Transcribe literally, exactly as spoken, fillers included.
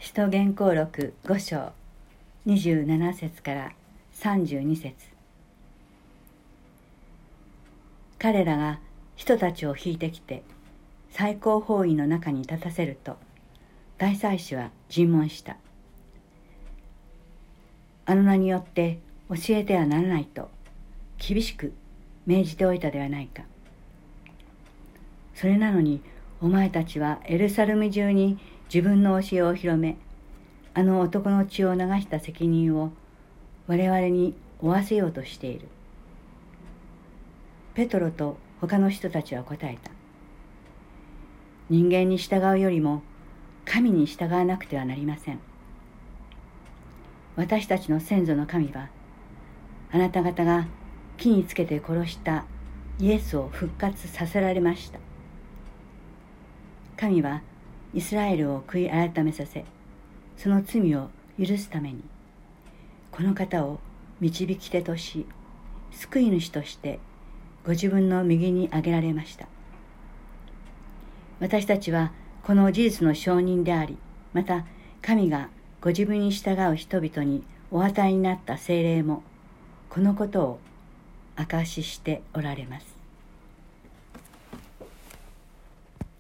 使徒言行録ご章にじゅうなな節からさんじゅうに節。彼らが人たちを引いてきて最高法院の中に立たせると、大祭司は尋問した。あの名によって教えてはならないと厳しく命じておいたではないか。それなのにお前たちはエルサレム中に自分の教えを広め、あの男の血を流した責任を我々に負わせようとしている。ペトロと他の人たちは答えた。人間に従うよりも神に従わなくてはなりません。私たちの先祖の神は、あなた方が木につけて殺したイエスを復活させられました。神はイスラエルを悔い改めさせ、その罪を許すために、この方を導き手とし、救い主としてご自分の右に挙げられました。私たちはこの事実の証人であり、また神がご自分に従う人々にお与えになった聖霊もこのことを証ししておられます。